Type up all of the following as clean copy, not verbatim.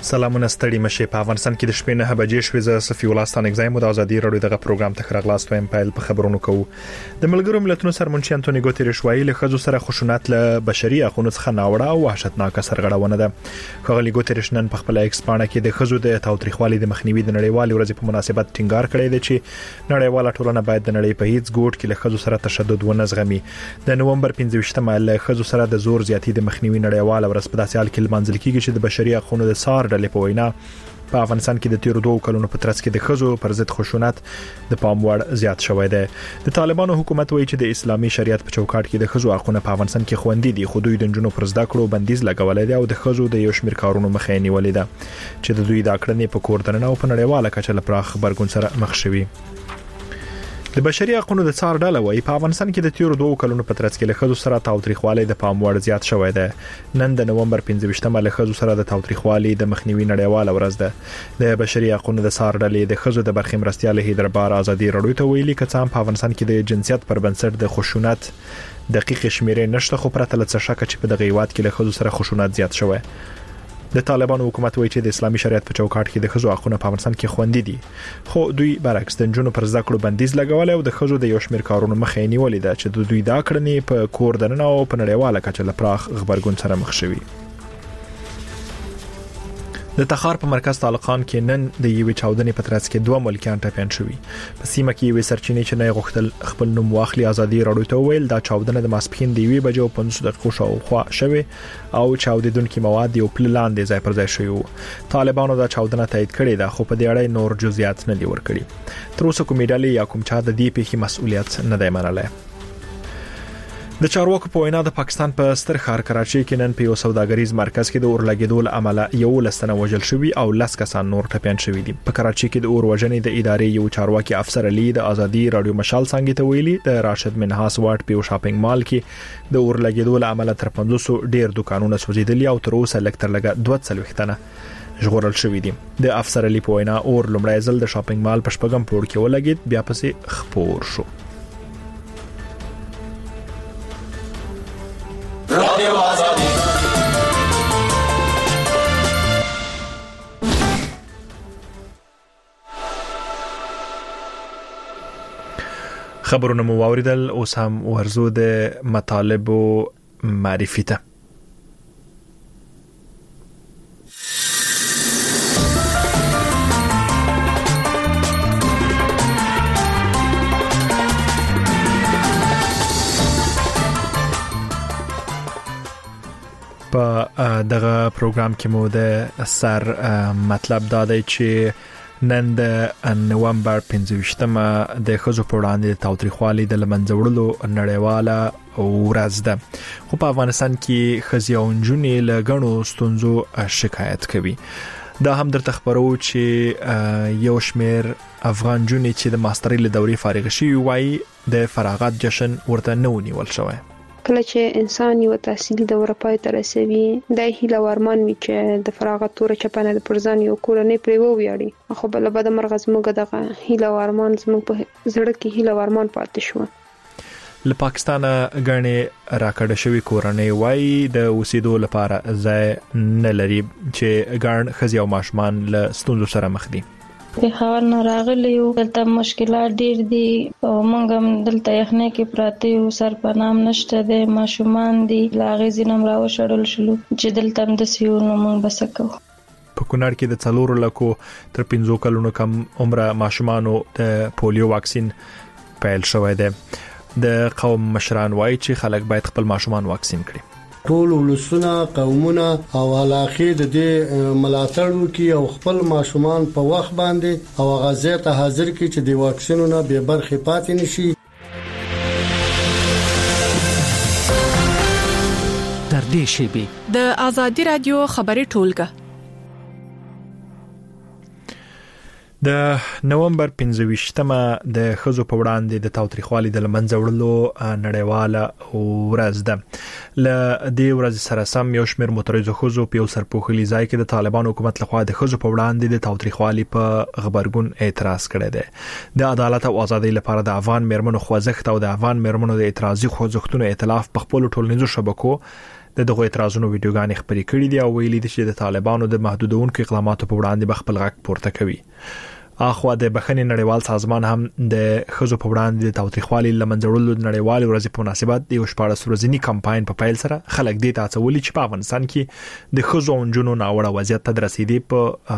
سلامونه ستړي مشه په افغانستان کې د شپې 9 بجې شوې ز صفي ولستان اگزایم د ازادي رادیو دغه پروګرام ته خرغلاست وایم پایل په خبرونو کوو د ملګرو ملتونو سرمنشي انټونی ګوتریش وایي له خزو سره خشونت له بشري حقوقو څخه ناوړه او وحشتناک سرغړونه ده خغلی ګوتریش نن په خپل ایکس پاڼه کې د خزو د تاوتریخوالي د مخنیوي د نړیوال ورځ په مناسبت ټینګار کړی دی چې نړیواله ټولنه باید د نړۍ په هیڅ ګوټ کې له خزو سره تشدد ونه زغمي د نومبر 15مه له خزو سره د زور زیاتی د مخنیوي نړیواله ورځ په داسې حال کې لمانځل کیږي چې د بشري حقوقو د سار ډلې په وینا په افغانستان کې د تیر 2 کلونو په ترڅ کې د خزو پر ضد خشونت د پام وړ زیات شوی دی د طالبانو حکومت وایي چې د اسلامي شریعت په چوکاټ کې د خزو حقوقونه په افغانستان کې خوندي دي خو دوی د جنونو پر زده کړو بندیز لګولای دی او د خزو د یو شمېر کارونو مخه نیولې ده چې د دوی د کړنې په کور دننه او په نړیواله کچه لپاره خبرګون سره مخ شوي د بشري حقوقو د څار ډله وایي په افغانستان کې د تیر 2 کلونو په ترڅ کې له خزو سره تاوتریخوالي د پام وړ زیات شوی دی نن د نومبر 15مه له خزو سره د تاوتریخوالي د مخنیوي نړیواله ورځ ده د بشري حقوقو د څار ډلې د خزو د برخې مرستيال هیدربار ازادي رادیو ته ویلي کڅام په افغانستان کې د جنسیت پر بنسټ د خشونت دقیق شمیرې نشته خو پرته له څه شک چې په دغه هیواد کې له خزو سره خشونت زیات شوی د طالبانو حکومت وایي چې د اسلامي شریعت په چوکاټ کې د خزو حقوقونه په افغانستان کې خوندي دي خو دوی برعکس د جنونو پر زده کړو بندیز لګولای او د خزو د یو شمېر کارونو مخه نیولې ده چې دوی دا کړنې په کور دننه او په نړیواله کچه لپاره خبرګون سره مخ شوي د تخار په مرکز طالقان کې نن د یوې چاودنې په ترڅ کې 2 ملکیان ټپيان شوي په سیمه کې یوې سرچینې چې نه غوښتل خپل نوم واخلي ازادي رادیو ته ویل دا چاودنه د ماسپخین د 1:15 شاوخوا شوه او چاودیدونکو مواد یو پل لاندې ځای پر ځای شوی طالبانو دا چاودنه تایید کړې ده خو په دې اړه نور جزئیات نه دي ورکړي تر اوسه کومې ډلې یا کوم چا د دې پیښې مسؤلیت نه دی منلی د چارواکو په وینا د پاکستان په ستر ښار کراچۍ کې نن په یو سوداګریز مرکز کې د اور لګیدو له امله یو لسنه وژل شوی او 10 کسان نور ټپيان شوی دي په کراچۍ کې د اور وژنې د ادارې یو چارواکي افسر علي د ازادي رادیو مشال څنګه ته ویلي د راشد منهاس واټ په شاپینګ مال کې د اور لګیدو له امله تر 500 ډیر دکانونه سوځیدلي او تر اوسه لکتر لګه 240 تنه ژغورل شوی دي د افسر علي په وینا اور لومړی ځل د شاپینګ مال په شپږم پوړ کې ولګید بیا پسې خپور شو خبرونه مو واوریدل اوس هم ورزو د مطالبو معرفي ته په دغه پروګرام کې مو د سر مطلب دا دی چې نن د نومبر 15مه د خزو په وړاندې د تاوتریخوالي د لمنځوړلو نړیواله ورځ ده خو په افغانستان کې خزي او نجونې له غنو ستونزو شکایت کوي دا هم درته خبرو چې یو شمېر افغان جونې چې د ماسترۍ له دورې فارغ شي وایي د فراغت جشن ورته نه ونیول شوی کله چې انسان یو تحصیلي دوره پای ته رسوي د هیله ورمان وي چې د فراغت تور چپنه د پرځان یو کورنۍ پرې وویاړي خو بل بد مرغ زموږ دغه هیله ورمان زموږ په زړه کې هیله ورمان پاتې شو له پاکستان غنې راکړه شوی کورنۍ وای د اوسېدو لپاره ځای نه لري چې ګڼ خزي او ماشومان له ستونزو سره مخ دي په حال نه راغلی یو دلته مشکلات ډیر دي او موږ هم دلته یخنۍ کې پراته یو سر په نام نشته د ماشومان دي لاغې زینم راو شړل شلو چې دلته هم د سیو نو موږ بسکو په کونړ کې د 4 لکو تر 15 کلونو کم عمره ماشومانو د پولیو واکسین پیل شوی دی د قوم مشران وایي چې خلک باید خپل ماشومان واکسین کړي ټول ولسونه قومونه او علاقې د دې ملاتړ وکي او خپل ماشومان په وخت باندې او غزه ته حاضر کی چې د واکسینونو به برخه پاتې نشي در دې شی د ازادي رادیو خبري ټولګه د نومبر 15مه د خزو په وړاندې د تاوتریخوالي د لمنځوړلو نړیواله ورځ ده ل دې ورځ سره سم یو شمېر مترجو خزو په یو سرپوښلي ځای کې د طالبان حکومت لخوا د خزو په وړاندې د تاوتریخوالي په خبرګون اعتراض کړی دی د عدالت او ازادۍ لپاره د افغان مېرمنو خوځښت او د افغان مېرمنو د اعتراضي خوځښتونو ائتلاف په خپل ټولنیزو شبکو دغه اعتراضونو ویډیوګانې خپرې کړې دي او ویلي دي چې د طالبانو د محدودونکو اقداماتو په وړاندې بخپل غږ پورته کوي. اخوا د بخښنې نړیوال سازمان هم د خزو په وړاندې د تاوتریخوالي لمنځړلو نړیوال ورځ په مناسبت د 14 ورځنی کمپاین په پیل سره خلک دې ته هڅولي چې په افغانستان کې د خزو او جنونو ناوړه وضعیت ته رسیدي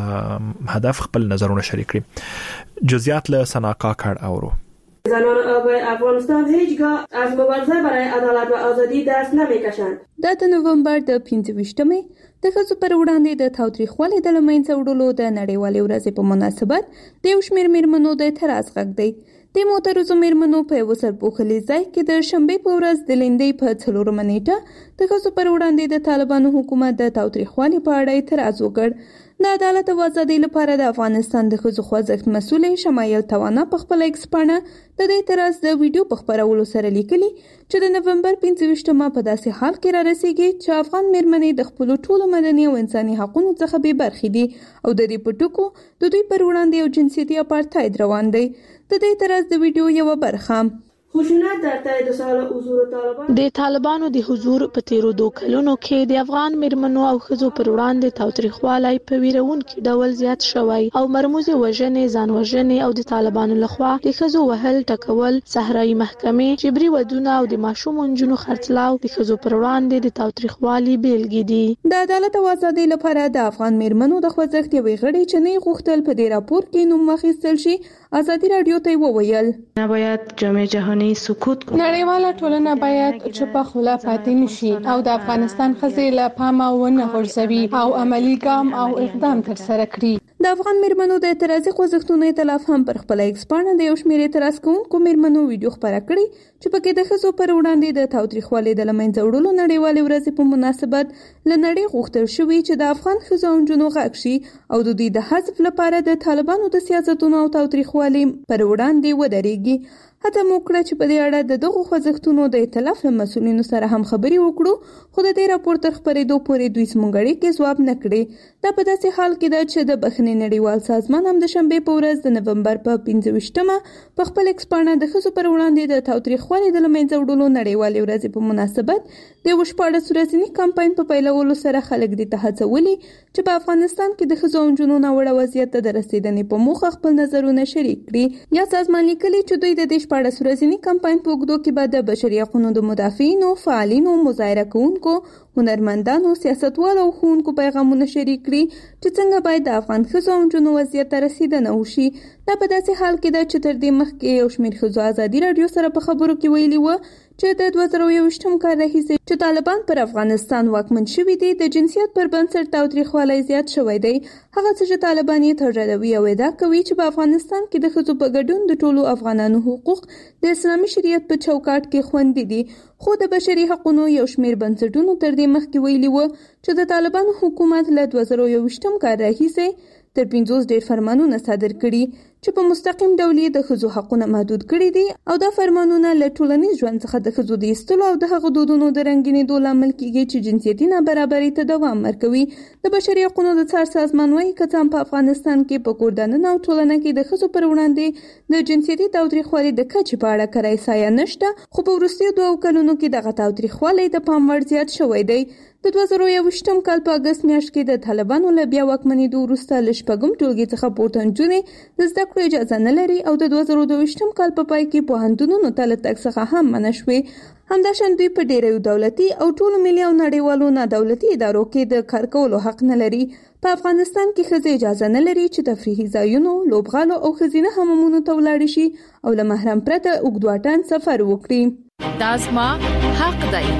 په هدف خپل نظرونه شریک کړي. جزئیات له سناکا کړ اورو. زنان افغانستان هیچگاه از مبارزه برای عدالت و آزادی دست نمیکشند. د نوامبر د 25مې د ښځو پر وړاندې د تاوتریخوالي د لمنځه وړلو د نړیوالې ورځې په مناسبت د یو شمېر میرمنو د اعتراض غږ دی. د معترضو میرمنو په یو سرپوښلي ځای کې د شنبې په ورځ د لیندۍ په 4 نیټه د ښځو پر وړاندې د طالبانو حکومت د تاوتریخوالي په اړه اعتراض وکړ. د عدالت او ازادۍ لپاره د افغانستان د ښځو خوځښت مسؤل شمایل توانا په خپل ایکس پاڼه د اعتراض د ویډیو په خپرولو سره لیکلي چې د نومبر 25مه په داسې حال کې را رسیږي چې افغان میرمنې د خپل ټولو مدني او انساني حقوقو څخه بې برخې دي او د دې په ټکو د دوی پر وړاندې یو جنسیتي اپارتاید روان دی. د دې اعتراض د ویډیو یو برخه خشونت در طی 2 سال حضور طالبان د طالبانو د حضور په تیرو 2 کلونو کې د افغان میرمنو او ښځو پر وړاندې تاوتریخوالی په ویرونکي ډول زیات شوی او مرموزي وژنې، ځان وژنې او د طالبانو لخوا د ښځو وهل، ټکول، صحرایي محکمې، جبري ودونه او د ماشوم نجونو خرڅلاو د ښځو پر وړاندې د تاوتریخوالي بیلګې دي. د عدالت او ازادۍ لپاره د افغان میرمنو د خوځښت یوې غړي چې نه غوښتل په دې راپور کې نوم واخیستل شي ازادي رادیو ته وویل نباید جامعه جهانی سکوت کړي. نړیواله ټولنه باید چوپه خوله پاتې نشي او د افغانستان ښځې له پامه ونه غورځوي او عملی ګام او اقدام ترسره کړي. د افغان میرمنو د اعتراضي خوځښتونو ائتلاف هم پر خپل ایکس پاڼه د یو شمېر اعتراض کوونکو میرمنو ویډیو خپره کړې چې پکې د ښځو پر وړاندې د تاوتریخوالي د لمنځه وړلو نړیوالې ورځې په مناسبت له نړۍ غوښتل شوي چې د افغان ښځو او نجونو غږ شي او د دوی د حذف لپاره د طالبانو د سیاستونو او تاوتریخوالي پر وړاندې ودرېږي. هڅه مو کړه چې په دې اړه د دغو خوځښتونو د ائتلاف له مسؤلینو سره هم خبرې وکړو خو د دې راپور تر خپرېدو پورې دوی زموږ اړیکې ځواب نه کړې. دا په داسې حال کې ده چې د بخښنې نړیوال سازمان هم د شنبې په ورځ د نومبر په 25مه په خپل ایکس پاڼه د ښځو پر وړاندې د تاوتریخوالي د لمنځه وړلو نړیوالې ورځې په مناسبت د 14 ورځني کمپاین په پیلولو سره خلک دې ته هڅولي چې په افغانستان کې د ښځو او نجونو ناوړه وضعیت ته د رسیدنې په موخه خپل نظرونه شریک کړي. یا سازمان لیکلي چې دوی د 14 ورځني کمپاین په اوږدو کې به د بشري حقوقو د مدافعینو، فعالینو، مظاهره کوونکو، هنرمندانو، سیاستوالو او ښوونکو پیغامونه شریک کړي چې څنګه باید د افغان ښځو او نجونو وضعیت ته رسیدنه وشي. دا په داسې حال کې ده چې تر دې مخکې یو شمېر ښځو ازادي رادیو سره په خبرو کې ویلي وو چې د 2021 کال راهیسې چې طالبان پر افغانستان واکمن شوي دي د جنسیت پر بنسټ تاوتریخوالی زیات شوی دی. هغه څه چې طالبان یې تردوي او ادعا کوي چې په افغانستان کې د ښځو په ګډون د ټولو افغانانو حقوق د اسلامي شریعت په چوکاټ کې خوندي دي. خو د بشري حقوقو یو شمېر بنسټونو تر دې مخکې ویلي وو چې د طالبانو حکومت له 2021 کال راهیسې تر 50 ډېر فرمانونه صادر کړي چې په مستقیم ډول د ښځو حقونه محدود کړي دي او دا فرمانونه له ټولنیز ژوند څخه د ښځو د ایستلو او د هغو دودونو د رنګینېدو لامل کیږي چې جنسیتي نابرابرۍ ته دوام ورکوي. د بشري حقوقو د څار سازمان وايي که څه هم په افغانستان کې په کورنۍ او ټولنه کې د ښځو پر وړاندې د جنسیتي تاوتریخوالي د کچې په اړه کره احصایه نشته، خو په وروستیو 2 کلونو کې دغه تاوتریخوالی د پام وړ زیات شوی دی. د 2021 کال په اگست میاشت کې د طالبانو له بیا واکمنېدو وروسته له شپږم ټولګي څخه پورته نجونې د زده کړو اجازه نه لري او د 2022 کال په پای کې پوهنتونونو ته له تګ څخه هم منع شوې. همداشان دوی په ډېرو دولتي او ټولو ملي او نړیوالو نادولتي ادارو کې د کار کولو حق نه لري. په افغانستان کې ښځې اجازه نه لري چې تفریحي ځایونو، لوبغالو او ښځینه حمامونو ته ولاړې شي او له محرم پرته اوږد واټن سفر وکړي. دا زما حق دی.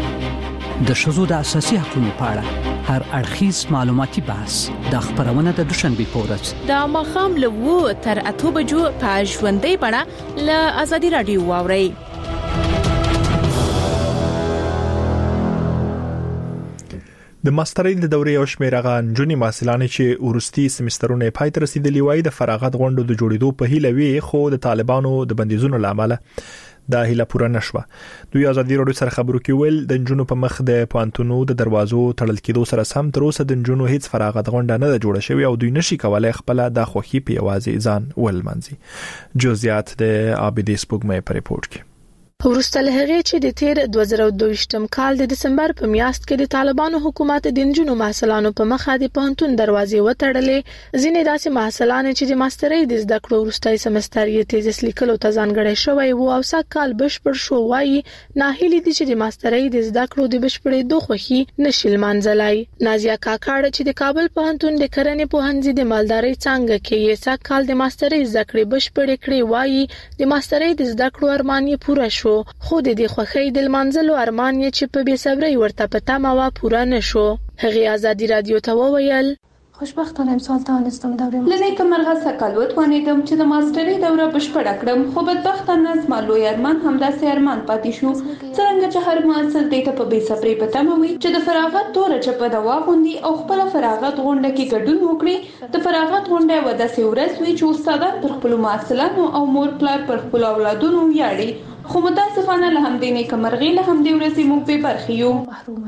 د ښځو د اساسي حقوقو په اړه هر اړخیز معلوماتي بحث د خبرونه د دوشنبه په ورځ د ماښام له 2 تر 8 بجو په ژوندۍ بڼه له ازادي رادیو واورئ. د ماسترۍ د دورې او شمیرغه نجونې محصلانې چې ورستي سمسترونه پای ته رسیدلی وای د فراغت غونډو د جوړېدو په هیله وی خو د طالبانو د بندیزونو لامل دا هیله پوره نشوه. دوی ازادي رادیو سره خبرو کې ویل د نجونو په مخ د پوانتونو د دروازو تړل کېدو سره سم تر اوسه د نجونو هیڅ فراغت غونډه نه جوړه شوې او دوی نشي کولای خپل د خوخي په یوازې ځان ولمنځي. جزئیات د عابدي سپوږمۍ په ریپورت کې. وروسته له هغې چې د تیر 2022م کال د دسمبر په میاشت کې د طالبانو حکومت د نجونو محصلانو په مخه د پوهنتون دروازې وتړلې، ځینې داسې محصلان چې د ماسترۍ د زده کړو وروستي سمستر یې تیزس لیکلو ته ځانګړی شوی وو او سږ کال بشپړ شو، وایي ناهیلي دي چې د ماسترۍ د زده کړو د بشپړېدو خوښي نشي لمانځلای. نازیه کاکړ چې د کابل پوهنتون د کرنې پوهنځي د مالدارۍ څانګه کې یې سږ کال د ماسترۍ زده کړې بشپړې کړې، وایي د ماسترۍ د زده کړو ارمان یې پوره شو، خو د دې خوښۍ د لمانځلو ارمان یې چې په بې صبرۍ ورته په تمه وه پوره نشو. هغې ازادي رادیو ته وویل خوشبختانه امسال توانستم دوره لنیکه مرغه سکل وتوانیدم چې د ماسترۍ دوره بشپړه کړم، خو بدبختانه زما لوی ارمان همداسې ارمان پاتې شو. څرنګه چې هر محصل دې ته په بې صبرۍ په تمه وي چې د فراغت توره چپه د واغوندي او خپل فراغت غونډه کې ګډون وکړي. د فراغت غونډه و داسې ورځ وي چې استادان پر خپل محصلانو او مور پلار پر خپل اولادونو ویاړي، خو متاسفانه له همدې نیکه مرغۍ له همدې ورځې موږ بې برخې یو. محروم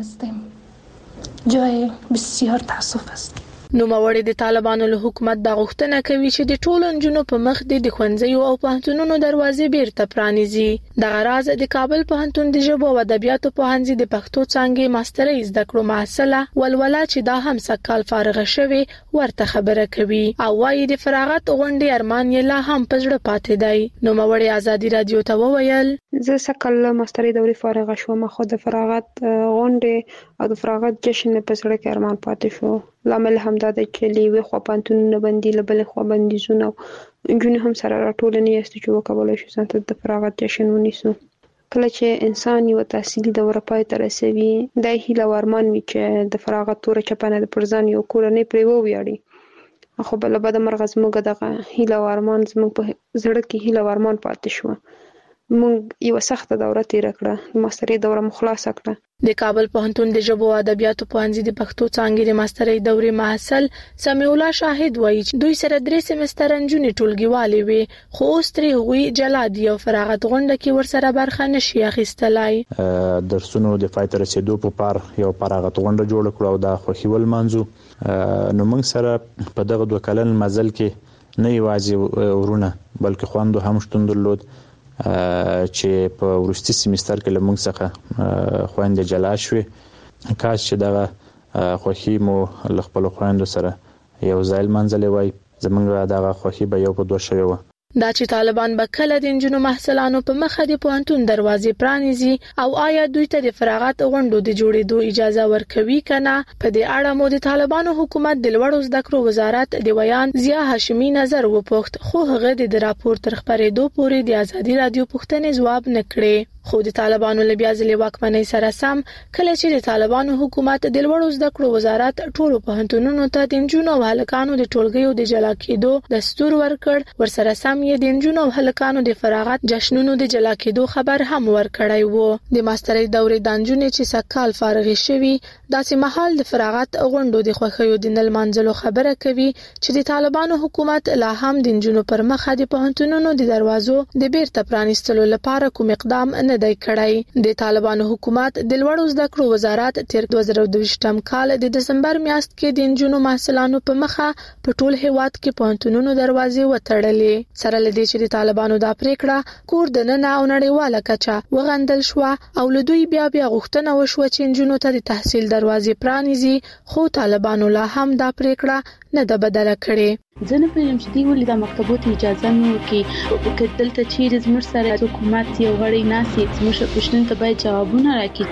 هستم، جای بسیار تاسف است. نوموړي د طالبانو له حکومت د غوښتنه کوي چې د ټولو نجونو په مخ د ښوونځیو او پوهنتونونو دروازې بیرته پرانیزي. دغه راز د کابل پوهنتون د ژبو او ادبیاتو پوهنځي د پښتو څانګې ماسترۍ زده کړو محصله ولوله چې دا هم سکال فارغه شوی ورته خبره کوي او وايي د فراغت غونډې ارمان یې لا هم په زړه پاتې دی. نوموړي ازادي رادیو ته وویل زه سکل ماسترۍ دورې فارغه شوم، خو د فراغت غونډې او د فراغت جشن په زړه کې ارمان پاتې شو. لامل همدا دی چې لیوي خو پانتونونه بندي لبل خو بندیزونه جون هم سره راټولنې است چې وکولای شو څنګه د فراغت جشن ونیسو. کله چې انسان یو تحصیلي دوره پای ته رسوي د هیله ورمان وي چې د فراغت تور چپنه د پرځان یو کورنۍ پرې وویاړي، خو بل بد مرغ زموږ دغه هیله ورمان زموږ په زړه کې هیله ورمان پاتې شو. موږ یو سخت دوره تیر کړه، ماسترۍ دوره مخلاصه کړه. د کابل پوهنتون د ژبو او ادبیاتو پوهنځي د پښتو څانګې د ماسترۍ دورې محصل سمیع الله شاهد وایي چې دوی سره 3 سمستر نجونې ټولګیوالې وي، خو اوس ترې هغوی جلا دي او فراغت غونډه کې ورسره برخه نشي اخیستلای. درسونو د پای ته رسیدو په پار یو فراغت غونډه جوړ کړو او دا خوښي ول منځو. نو موږ سره په دغه 2 کلن مزل کې نه یوازې ورونه بلکې خوندو هم شتون درلود چې په ورستي سمستر کې لمونږ څخه خويندې جلا شوې. کاش چې دغه خوښي مو له خپل خويندو سره یو ځای منځلې وای، زمونږ دغه خوښي به یو په دوه شوی و. دا چې طالبان به کله د نجونو محصلانو په مخه د پوهنتون دروازې پرانیزي او آیا دوی ته د فراغت غونډو د جوړېدو اجازه ورکوي کنه، په دې اړه مو د طالبانو حکومت د لوړو زده کړو وزارت د ویان ضیا هاشمي نظر وپوښت، خو هغه د راپور تر خبرېدو پورې د ازادي رادیو پوښتنې ځواب نه کړې. خو د طالبانو له بیا ځلې واکمنۍ سره سم کله چې د طالبانو حکومت د لوړو زده کړو وزارت ټولو پوهنتونونو ته د نجونو او هلکانو د ټولګیو د جلا کېدو دستور ورکړ، ورسره سم یې د نجونو او هلکانو د فراغت جشنونو د جلا کېدو خبر هم ورکړی وو. د ماسترۍ دورې د نجونې چې سکال فارغې شوي داسې مهال د فراغت غونډو د خوښیو د نل منځلو خبره کوي چې د طالبانو حکومت لا هم د نجونو پر مخه د پوهنتونونو د دروازو د بیرته پرانیستلو لپاره کوم اقدام نه دی کړی. د طالبانو حکومت د لوړو زده کړو وزارت تیر 2022م کال د دسمبر میاشت کې د نجونو محصلانو په مخه په ټول هیواد کې پوهنتونونو دروازې وتړلې. سره لدې چې د طالبانو دا پریکړه کور د نن او نړیواله کچه وغندل شو او له دوی بیا غوښتنه وشوه چې نجونو ته د تحصیل دروازې پرانیزي، خو طالبانو لا هم دا پریکړه نه ده بدله کړې. زه نه پوهیږم چې دوی ولې د مکتبو ته اجازه نه ورکوي، که دلته چیرې زموږ سره حکومت یو غړی ناسي زموږ پوښتنو ته باید جوابونه راکړي.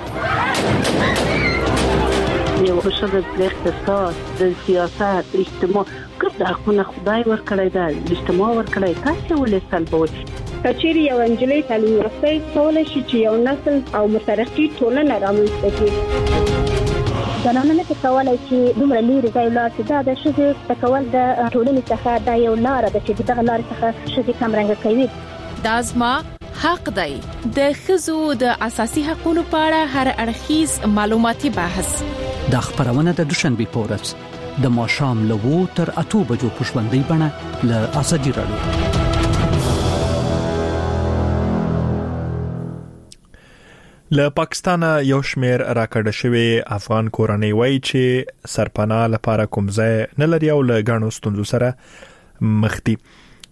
یو ښه د اقتصاد، د سیاست، اجتماع ګډ حقونه خدای ورکړی دی، اجتماع ورکړی، تاسو ولې سلبوي؟ کچېرې یو انجلۍ تعلیم یافته کولای شي چې یو نسل او مترقي ټولنه رامنځته کړي. زنانه نه کولای چې دومره لري ځای لاړ شي. دا د ښځې تکول د ټولنې څخه دا یو لاره ده چې دغه لارې څخه ښځې کمرنګه کوي. دا زما حق دی. د ښځو د اساسي حقوقو په اړه هر اړخیز معلوماتي بحث د خبرونه د دوشنبه په ورځ د ماښام له 2 تر 8 بجو په ژوندۍ بڼه له ازادي رادیو. له پاکستان یو شمیر راکړه شوی افغان کورنۍ وایي چې سرپناه لپاره کوم ځای نه لري او له غاڼو ستونزو سره مخ دي.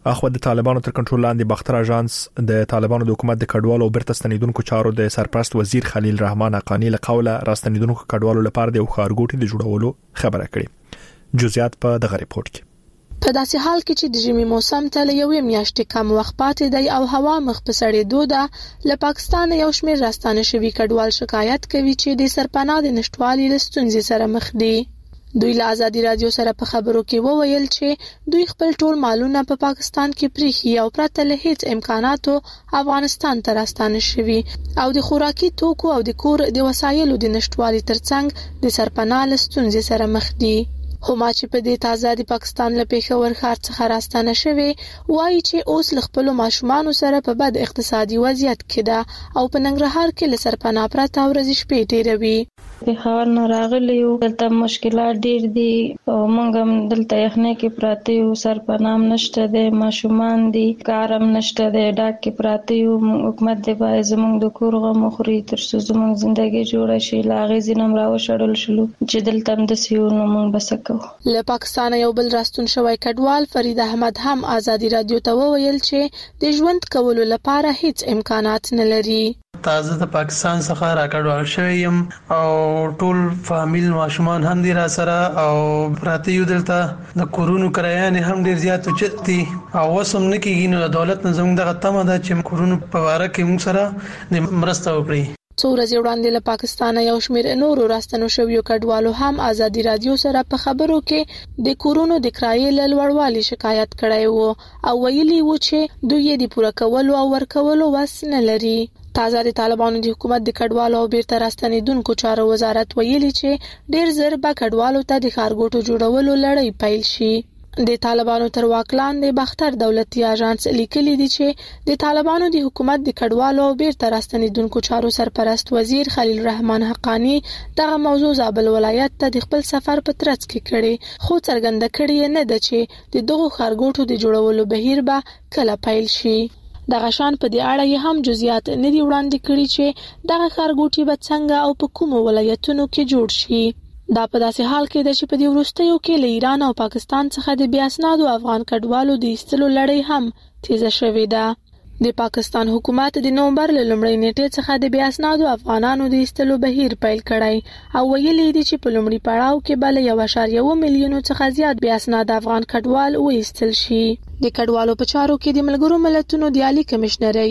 اخو د طالبانو تر کنټرول لاندې باختر اژانس د طالبانو د حکومت د کډوالو او بیرته ستنیدونکو چارو د سرپرست وزیر خلیل رحمان حقانی له قوله راستنیدونکو کډوالو لپاره د خارګوټي د جوړولو خبره کړې. جزئیات په دغه ریپورت کې. په داسې حال کې چې د ژمي موسم ته له یوې میاشتې کم وخت پاتې دی او هوا مخ په سړېدو ده، له پاکستان یو شمېر راستانه شوي کډوال شکایت کوي چې د سرپناه د نشټوالي له ستونزې سره مخ دي. دوی له ازادي رادیو سره په خبرو کې وویل چې دوی خپل ټول مالونه په پاکستان کې پریخي او پرته له هیڅ امکاناتو افغانستان ته راستانه شوي او د خوراکي توکو او د کور د وسایلو د نشټوالي ترڅنګ د سرپناه له ستونزې سره مخ دي. هما چې په دې تازه د پاکستان له پېښور ښار څخه راستانه شوي وایي چې اوس له خپلو ماشومانو سره په بد اقتصادي وضعیت کې ده او په ننګرهار کې له سرپناه پرته ورځې شپې تېروي. پېښور نه راغلي یو، دلته مشکلات ډېر دي او موږ هم دلته یخنۍ کې پراته یو، سرپناه هم نشته دی، ماشومان دي، کار هم نشته دی، ډاک کې پراته یو. حکومت دی باید زموږ د کور غم وخوري تر څو زموږ زندګي جوړه شي. له هغې ځینې هم راوشړل شولو چې دلته هم داسې یو نو موږ به څه کوو. له پاکستانه یو بل راستون شوی کډوال فرید احمد هم ازادي رادیو ته وویل چې د ژوند کولو لپاره هیڅ امکانات نه لري. تازه د پاکستان څخه راکډوال شوی یم او ټول فامیل ماشومان هم دي را سره او پراته یو. دلته د کورونو کرایه هم ډیر زیات اوچت دي او وسم نه کېږي. نو دولت نه زموږ دغه تمه ده چې کورونو په واره کې موږ سره د مرسته وکړي. څو ورځې وړاندې له پاکستانه یو شمېر نورو راستنو شویو کډوالو هم ازادي رادیو سره په خبرو کې د کورونو د کرایې له لوړوالي شکایت کړی وو او ویلي وو چې دوی یې د پوره کولو او ورکولو وس نه لري. تازه د طالبانو د حکومت د کډوالو او بیرته راستنیدونکو چارو وزارت ویلي چې ډیر زر به کډوالو ته د ښارګوټو جوړولو لړۍ پیل شي. د طالبانو تر واک لاندې باختر دولتي اژانس لیکلي دي چې د طالبانو د حکومت د کډوالو او بیرته راستنیدونکو چارو سرپرست وزیر خلیل رحمان حقانی دغه موضوع زابل ولایت ته د خپل سفر په ترڅ کې کړي، خو څرګنده کړي نه ده چې د دغو ښارګوټو د جوړولو بهیر به کله پیل شي. دغه شان په دې اړه یې هم جزئیات نه دي وړاندې کړي چې دغه ښارګوټي به څنګه او په کومو ولایتونو کې جوړ شي. دا په داسې حال کې ده چې په دې وروستیو کې له ایران او پاکستان څخه د بیا اسنادو افغان کډوالو د ایستلو لړۍ هم تیزه شوې ده. د پاکستان حکومت د نومبر له لومړۍ نیټې څخه د بیا اسنادو افغانانو د ایستلو بهیر پیل کړی او ویلي دي چې په لومړي پړاو کې به له 1.1 میلیون څخه زیات بیا اسناد افغان کډوال وایستل شي. د کډوالو په چارو کې د ملګرو ملتونو د عالی کمشنرۍ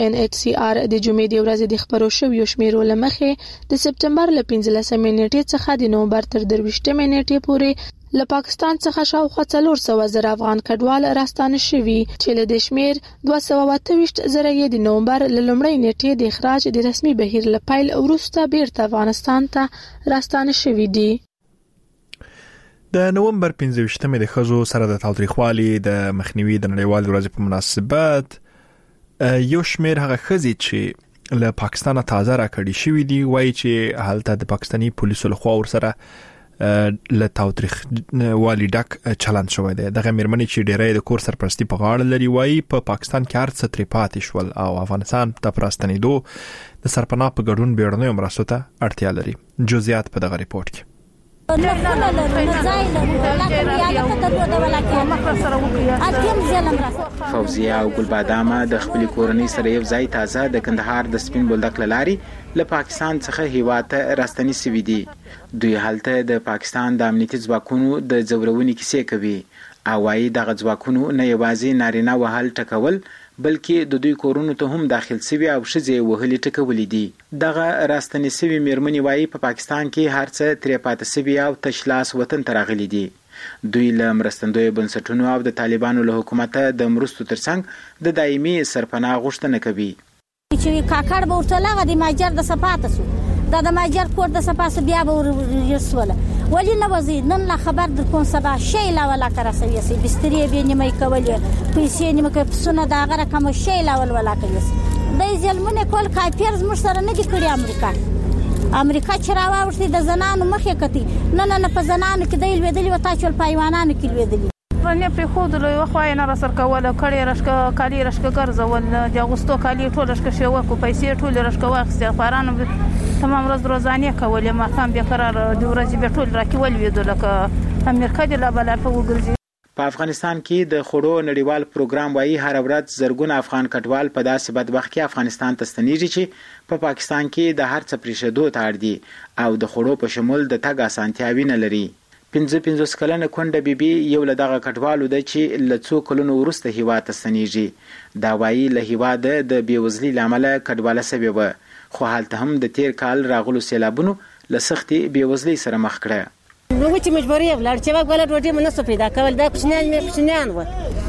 UNHCR د جمعې د ورځې د خبرو شویو شمیرو له مخې د سپتمبر له 15 نیټې څخه د نومبر تر 23 نیټې پورې له پاکستان څخه شاوخوا 400 زره افغان کډوال راستانه شوي چې له دې شمیر 228 زره یې د نومبر له لومړۍ نیټې د اخراج د رسمي بهیر له پیل وروسته بیرته افغانستان ته راستانه شوي دي. د نومبر 15مې د ښځو سره د تاوتریخوالي د مخنیوي د نړیوال ورځې په مناسبت یو شمیر هغه ښځې چې له پاکستانه تازه راکړې شوي دي وایي چې هلته د پاکستاني پولیسو لخوا ورسره له تاوتریخوالي ډک چلند شوی دی. دغه میرمنې چې ډیری د کور سرپرستی په غاړه لري وایي په پاکستان کې هر څه ترې پاتې شول او افغانستان ته پراستنېدو د سرپناه په ګډون بیړنیو مرستو ته اړتیا لري. جزئیات په دغه ریپورت کې. فوزیه او ګلبادامه د خپل کورنۍ سره یو ځای تازه د کندهار د سپین بولدک لاري له پاکستان څخه هیواد ته راستنی سوي دي. دوی هلته د پاکستان د امنیتي ځواکونو د ځورونې کیسې کوي او وايي دغه ځواکونو نه یوازې نارینه وهل ټکول بلکې د دوی کورونو ته هم داخل سوي او ښځې وهلي ټکولې دي. دغه راستنی سوي میرمنې وايي په پاکستان کې هر څه ترې پاتې سوي او تشلاس وطن ته راغلي دي. دوی له مرستندوی بنسټونو او د طالبانو له حکومت د مرستو ترڅنګ د دایمي سرپناه غوښتنه کوي. چې کاکړ به ورته لغه د ماجر د صفات سو دا د ماجر کور د صفات بیا به ورسوله ولی نه وزي نن لا خبر در کوم سبا شی لا ولا کرا سوي سي بستري به نیمه کولې پیسې نیمه کې پسونه دا غره کوم شی لا ولا کوي د ځلمنه کول کاپیرز مش سره نه دي کړی امریکا چې راوړتي د زنانو مخې کتي نه په زنانو کې د لویدلی وتا چول پایوانانو کې لویدلی نه پر خود له وخوای نه رسر کوله کړي رشکه کالی رشکه ګرځول د اغوستو کالی ټول رشکه شو کو پیسې ټول رشکه واخسته پارانو تمام ورځ روزانه کولې ما کام به قرار د ورځې به ټول راکول ویدو لکه امریکا د لا بل په وګرځي. په افغانستان کې د خوړو نړیوال پروګرام وايي هر ورځ زرګونه افغان کډوال په داسې بدبخت کې افغانستان ته ستنیږي چې په پاکستان کې د هر څه پریښودو ته اړ دي او د خوړو په شمول د تګ اسانتیاوي نه لري. 55 کلنه کونډه بیبي یو له دغه کډوالو ده چې له څو کلونو وروسته هیواد ته ستنیږي. دا وايي له هیواده د بېوزلۍ له امله کډواله سوې وه، خو هلته هم د تیر کال راغلو سیلابونو له سختې بېوزلۍ سره مخ کړه. نو چې مجبورې ولاړ چې وګوره ډوډۍ مې نسو پیدا کول، دا کوچنیان وه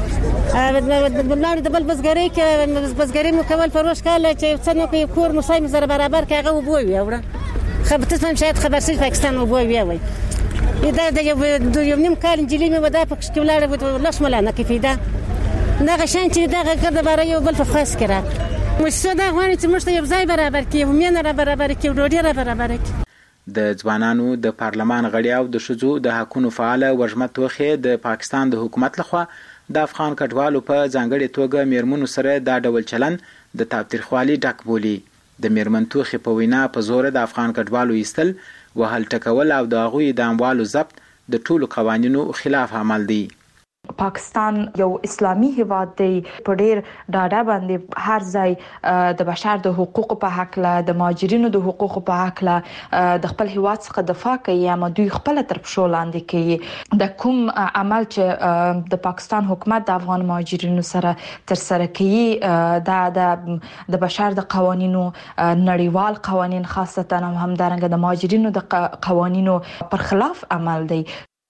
د بل بزګرۍ کې بزګرۍ مو کول په روش کال چې څه نو کوي کور مو سای مې سره برابر کې هغه اوبه وي وړه خبرتس هم شاید خبر سي پاکستان اوبه وي دا د یو نیم کال انجلۍ مې ودا په کې ولاړه لاس ملانه کې پیدا دغه شان چې دغه کړه باره یو بل په خاص کړه مشته دا غواړي چې مشته یو ځای برابر کې ومنه را برابر کې ډوډۍ را برابر کې. د ځوانانو د پارلمان غړي او د ښځو د حقوقو فعال ورجمه توخې د پاکستان د حکومت لخوا د افغان کډوالو په ځانګړي توګه میرمنو سره دا ډول چلن د تاوتریخوالي ډک بولي. د میرمن توخې په وینا په زور د افغان کډوالو ایستل، وهل ټکول او د هغوی د اموالو ضبط د ټولو قوانینو خلاف عمل دی. پاکستان یو اسلامي هیواد دی، په ډیر ډاډه باندې هر ځای د بشر د حقوقو په حق له د مهاجرینو د حقوقو په حق له د خپل هیواد څخه دفاع کوي، اما دوی خپل تر پښو لاندې کوي. د کوم عمل چې د پاکستان حکومت د افغان مهاجرینو سره تر سره کوي دا د بشر د قوانینو نړیوال قوانین خاصتا هم همدارنګه د مهاجرینو د قوانینو پر خلاف عمل دی.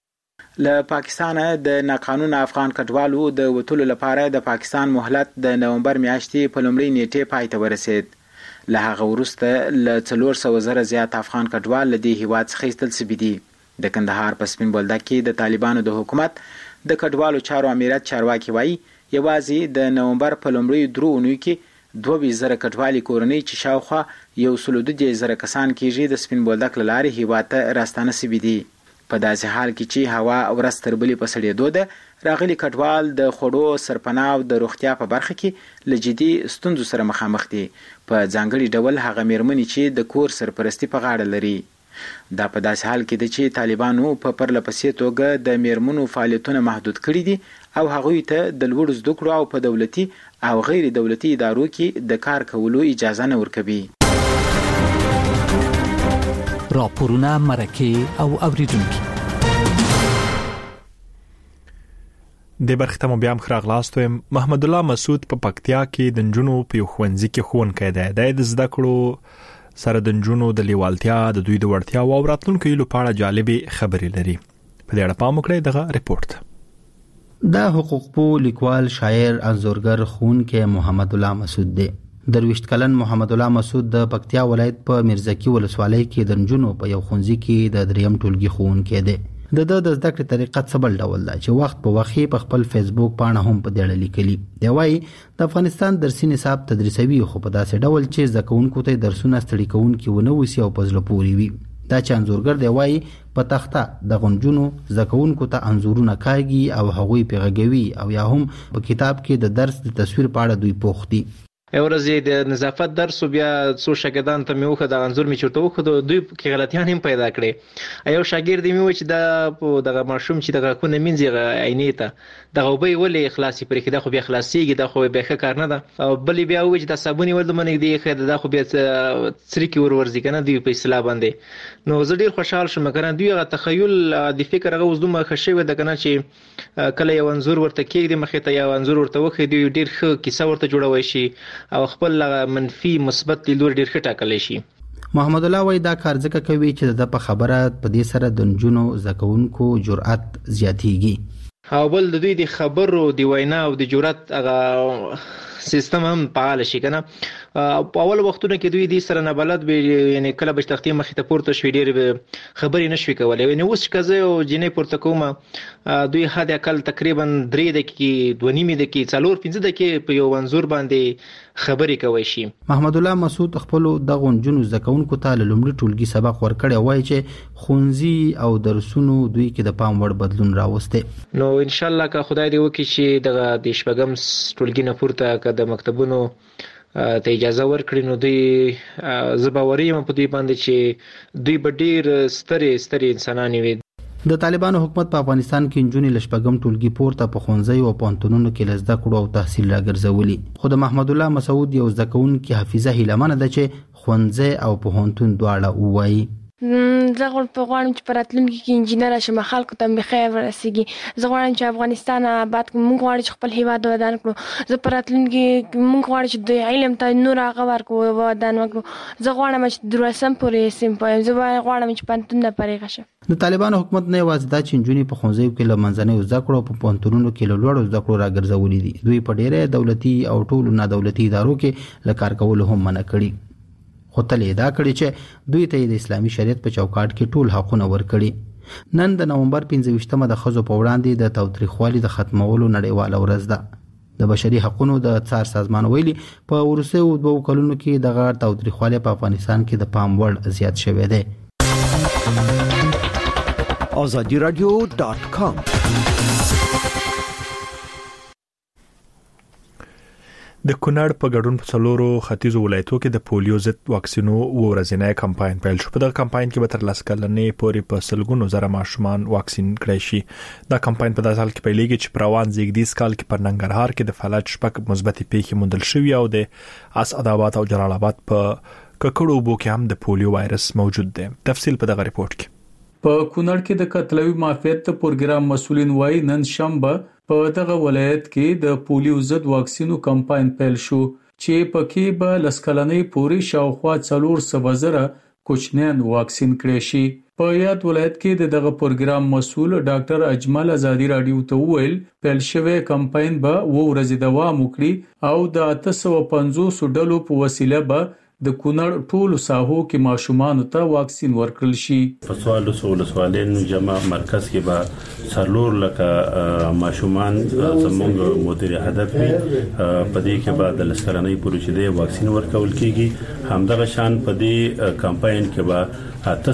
له پاکستان د ناقانونه افغان کډوالو د وټولو لپاره د پاکستان مهلت د نومبر میاشتې په لومړۍ نیټه پای ته ورسید. له هغه وروسته له 400 زره زیات افغان کډوال له دې هیواد څخه ایستل شوي دي. د کندهار په سپین بولدک کې د طالبانو د حکومت د کډوالو چارو امریت چارواکي وایي یوازې د نومبر په لومړۍ 3 اونیو کې 22 زره کډوالي کورنۍ چې شاوخوا 112 زره کسان کېږي د سپین بولدک له لارې هیواد ته راستانه شوي دي. په داسې حال کې چې هوا ورځ تر بلې په سړېدو ده، راغلي کډوال د خوړو، سرپناه او د روغتیا په برخه کې له جدي ستونزو سره مخامخ دي، په ځانګړي ډول هغه میرمنې چې د کور سرپرستي په غاړه لري. دا په داسې حال کې ده چې طالبانو په پرله پسې توګه د میرمنو فعالیتونه محدود کړي دي او هغوی ته د لوړو زده کړو او په دولتي او غیر دولتي ادارو کې د کار کولو اجازه نه ورکوي. راپورونه، مرکې او اوریدونکي د برخه ته بیا هم خراغلاست ویم. محمد الله مسعود په پکتیا کې د نجونو په ښوونځي کې ښوونکی دی. د زده کړو سره د نجونو د لیوالتیا، د دوی د وړتیا او راتلونکو هیلو په اړه جالبې خبرې لري. په دې اړه پام وکړئ دغه ریپورت. دا حقوق پو لیکوال، شاعر، انځورګر، ښوونکی محمد الله مسعود دی. 23 کلن محمد الله مسعود د پکتیا ولایت په میرزکی ولسوالۍ کې د نجونو په یو ښوونځي کې د دریم ټولګي ښوونکی دی. د زده کړې طریقه څه بل ډول ده چې وخت په وخت په خپل فیسبوک پاڼه هم په دې اړه لیکلي دی. وايي د افغانستان درسي نصاب تدریسوي، خو په داسې ډول چې زده کوونکو ته درسونه ستړي کوونکي ونه وسی او په زړه پورې وي. دا چې انځورګر دی وايي په تخته د غونجونو زده کوونکو ته انځورونه کاږي او هغوی پیغوي او یا هم په کتاب کې د درس د تصویر په اړه دوی پوښتي. ورځې د نظافت درس او بیا څو شاګردان ته مې وخت د انځور می چورته وخت دوی کې غلطیان هم پیدا کړې. یو شاګرد مې و چې دا دغه ماشوم چې دغه کو نه منځي عینې ته دغه وبې ولې اخلاصي پرې دا خو بیا خلاصيږي، دا خو به ښه کار نه ده. او بلې بیا و چې د صابونی ول د منګ دی خې دا خو بیا سری کې ورورځي کنه دی په اصطلاح باندې. نو زه ډیر خوشاله شوم کنه دوی غو تخیل د فکر غو زدومه خښوي د کنه چې کله یو انځور ورته کېږي مخې ته یو انځور ورته وخې دی ډیر ښه کیسه ورته جوړوي شي او خپل منفي مثبت لیدلور ډیر ښه ټاکلی شي. محمد الله وای دا کار ځکه کوي چې د په خبره په دې سره د نجونو زکونکو جرأت زیاتیږي او بل د دوی د خبرو د وینا او د جرأت هغه سیستم هم فعال شي کنه. په اول وختونو کې دوی د سره نه بلد به یعنی کله بشتختي مخې ته پورته شوي ډیر خبرې نشوي کولای. یعنی اوس کزه او جنې پورته کومه دوی حد اقل تقریبا 3 دقیقې 2.5 دقیقې 4-5 دقیقې په یو منظور باندې خبرې کوي شي. محمد الله مسعود خپل د غونجونو زکونکو ته لومړی ټولګي سبق ورکړی وای چې خونځي او درسونو دوی کې د پام وړ بدلون راوسته. نو ان شاء الله که خدای دې وکړي چې دغه د شپږم ټولګي نه پورته د مکتبونو ته اجازه ورکړي نو دوی زباوري هم په دوی باندې چې دوی به ډیر ستري انسانان وي. د طالبانو حکومت په افغانستان کې نجونې لشپګم ټولګي پورته په ښوونځي او پوهنتونونو کې لزده کړو او تحصیل راګرځولي. خو د محمد الله مسعود یو زده کوونکي حافظه هیلمنه ده چې ښوونځي او پوهنتون دواړه ووایي. زه غواړم چې په راتلونکي کې انجینر شم، خلکو ته به خیر ورسیږي. زه غواړم چې افغانستان آباد کړو، موږ غواړو چې خپل هیواد ودان کړو. زه په راتلونکي کې موږ غواړو چې د علم ته نور هغه ورکړو، ودان وکړو. زه غواړم چې دروسم پورې سم پویم. زه غواړم چې پوهنتون ته فارغ شم. د طالبانو حکومت نه یوازې دا چې نجونې په ښوونځیو کې له منځنیو زده کړو په پوهنتونونو کې له لوړو زده کړو راګرځولي دي، دوی په ډېرې دولتي او ټولو نادولتي ادارو کې له کار کولو هم منع کړي. خو تل یې دا کړي چې دوی ته د اسلامي شریعت په چوکاټ کې ټول حقونه ورکړي. نن د نومبر 15مه د ښځو په وړاندې د تاوتریخوالي د ختمولو نړیواله ورځ ده. د بشري حقوقو د څار سازمان ویلي په وروستیو 2 کلونو کې دغه تاوتریخوالي په افغانستان کې د پام وړ زیات شوی دی. azadiradio.com د کونړ په ګډون په څلورو ختیځو ولایتونو کې د پولیو ضد واکسینو ورځنی کمپاین پیل شو. په دغه کمپاین کې به تر لس کلنې پورې په سلګونو زره ماشومان واکسین کړي شي. دا کمپاین په داسې حال کې پیلېږي چې په روان زیږدیز کال کې پر ننګرهار کې د فلج شپږ مثبتې پیښې موندل شوې او د اسعدآباد او جلال آباد په ککړو اوبو کې هم د پولیو وایرس موجود دی. تفصیل په دغه ریپورت کې. په کونړ کې د قتلوي معافیت پروګرام مسولین وایي نن شنبه په دغه ولایت کې د پولیو ضد واکسینو کمپاین پیل شو چې پکې به لسکلنې پورې شاوخوا 400 زره کوچنیان واکسین کړي شي. په یاد ولایت کې دغه پروګرام مسول ډاکټر اجمل ازادي رادیو ته ویل پیل شوی کمپاین به ورځې دوام وکړي او د 850 ډلو په وسیله به د کونړ ټول ساحو کې ماشومان ته واکسین ورکړل شي. په سوال ولسوالین جمع مرکز کې به سرلور لکه ماشومان زموږ مدیر هدف وي په دې کې به د لسکرنۍ پروژې د واکسین ورکول کیږي. همدغه شان په دې کمپاین کې به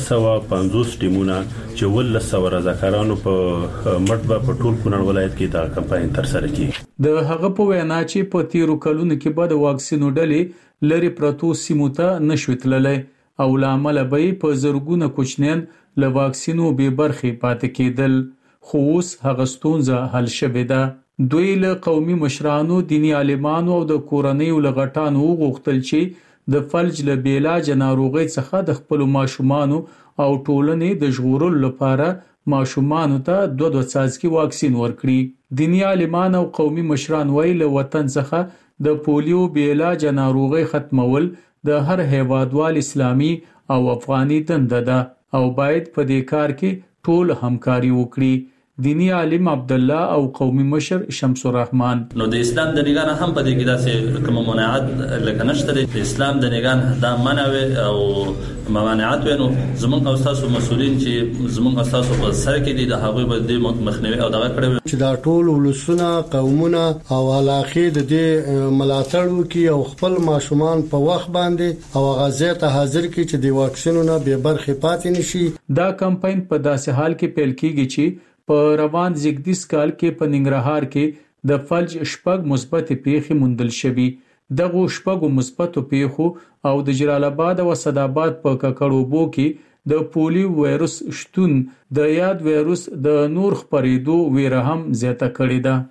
850 ټیمونه چې ولسو رضاکارانو په مټ په ټول کونړ ولایت کې دا کمپاین تر سره کیږي. د هغه په وینا چې په تیرو کلونو کې به د واکسینو ډلې لری پروتو سیمو ته نشوتللې او لامل به په زرګونه کوچنیان له واکسینو به برخې پاتې کېدل. خو اوس هغه ستونزه حل شوې ده. دوی له قومي مشرانو، دینی عالمانو او د کورنیو لغټانو غوښتل چې د فلج له بیلاج ناروغي څخه د خپل ماشومان او ټولنې د ژغورلو لپاره ماشومان ته 2 څاڅکي واکسین ورکړي. دینی عالمان او قومي مشران ویل له وطن څخه د پولیو بیلاج ناروغي ختمول د هر هیوادوال اسلامي او افغاني دنده ده او باید په دې کار کې ټول همکاري وکړي. دینی عالم عبد الله او قومي مشر شمس الرحمن نو د اسلام د نگاه هم په دې کې داسې کوم مناعت لکه نشته. د اسلام د نگاه دا منوي او ممانعت ونه زمونږ او تاسو مسولین چې زمونږ او تاسو په سر کې دي د هغه به د مخنیوي او دغه کړو چې دا ټول ولسونه قومونه او علاقه د دې ملاتړ وکي او خپل ماشومان په وخت باندې او غازه ته حاضر کی چې د واکسینونو به برخه پاتې نشي. دا کمپاین په داسې حال کې پیل کیږي چې په روان زیږدیز کال کې په ننګرهار کې د فلج شپږ مثبت پیښې موندل شوې. دغه شپږ مثبت پیښو او د جلال آباد او اسعدآباد په ککړوبو کې د پولیو وایرس شتون د یاد وایرس د نور خپرېدو ویره هم زیاته کړې ده.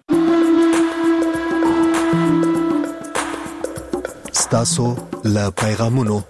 ستاسو له پیغامونو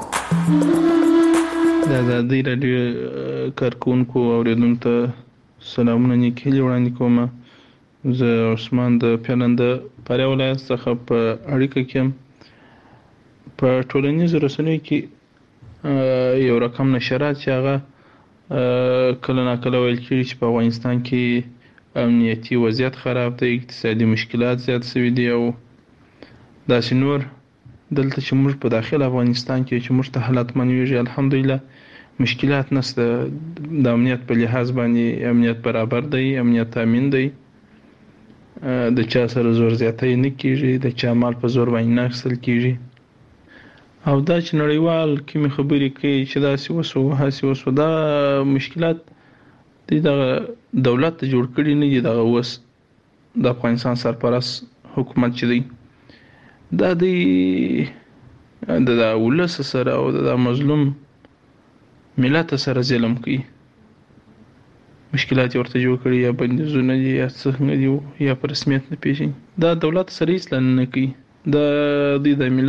د آزادۍ راډیو کارکونکو اوریدونکو سلامونه نیکی وړاندې کوم. زه عثمان د پیلند پاره ولایت څخه په اړیکه کې په ټولنیزو رسنیو کې یو رقم نشرات چې هغه کله ناکله ویل کېږي چې په افغانستان کې امنیتي وضعیت خراب دی، اقتصادي مشکلات زیات شوي دي او داسې نور. دلته چې موږ په داخل افغانستان کې چې موږ ته حالات منويږي الحمدلله مشکلات نشته. د امنیت په لحاظ باندې امنیت برابر دی، امنیت امین دی، د چا سره زور زیاتی نه کیږي، د چا مال په زور باندې نه اخیستل کیږي او دا چې نړیوال کومې خبرې کوي چې داسې وسو هاسې وسو دا مشکلات د دولت ته جوړ کړي نه دي. دغه اوس د افغانستان سرپرست حکومت چې دی دا د ولس سره او د مظلوم ملت سره ظلم کوي. مشکلات ورته جوړ کړي یا بندیزونه یا څنګه دی یا په رسمیت نه پیژني. دا دولت سره اصلاً نه کوي. د ملت